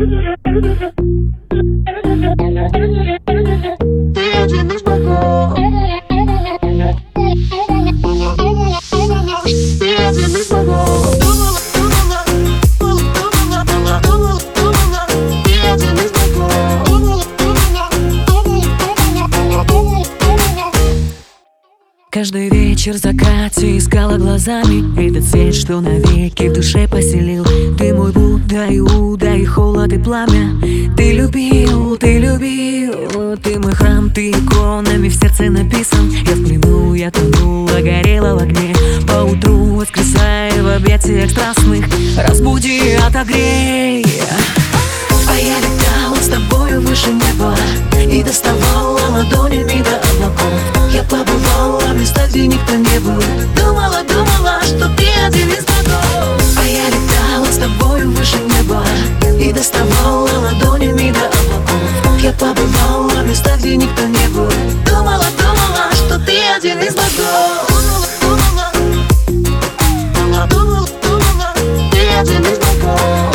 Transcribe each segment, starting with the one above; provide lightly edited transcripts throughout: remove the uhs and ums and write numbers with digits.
Каждый вечер в закате искала глазами этот свет, что навеки в душе поселил. Ты мой Будда и Уда, и холод, и пламя. Ты любил, ты мой храм, ты иконами в сердце написан. Я в плену, я тонула, горела в огне. Поутру воскресая в объятиях страстных, разбуди, отогрей. А я летала с тобою выше неба и доставала ладонями до облаков. Я побывала в местах, где никто не был. Думала, что ты один из богов. А я летала с тобою выше неба и доставала ладонями до облаков. Я побывала в местах, где никто не был. Думала, что ты один из богов. Ты один из богов.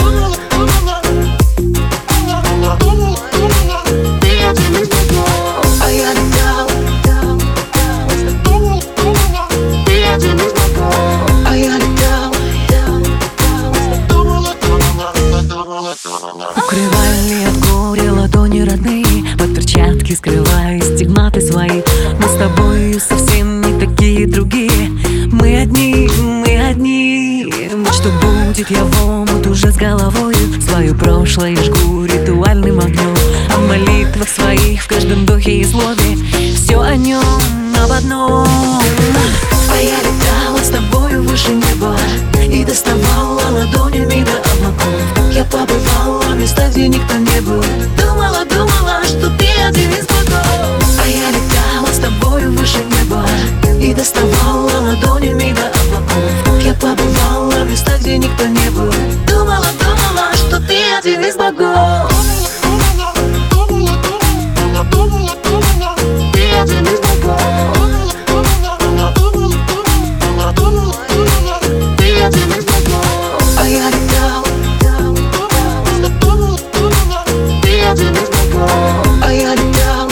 Укрывали от горя ладони родные, под перчатки скрывая стигматы свои. Мы с тобой совсем не такие другие. Мы одни. Вот что будет, я в омут уже с головою. Свое прошлое жгу ритуальным огнем. А в молитвах своих, в каждом духе и слове все о нем, об одном. А я летала с тобою выше неба и доставала ладонями до облаков. Я побывала в местах, где никто не был. Думала, что ты один из богов. А я летала с тобою выше неба и доставала ладонями до облаков. Я побывала в местах, где никто не был. Думала, что ты один из богов. Ты один из богов. Ты один из богов. А я летала. Ты один из богов. А я летала.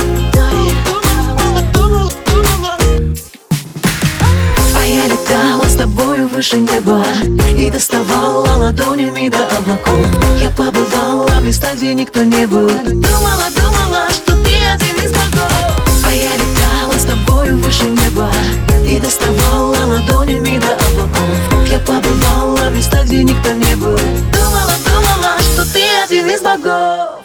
А я летала с тобою выше неба и доставала ладонями до облаков. Я побывала в местах, где никто не был. Думала, что ты один из богов. А я летала с тобою выше неба и доставала ладонями до облаков. Я побывала в местах, где никто не был. Думала, что ты один из богов.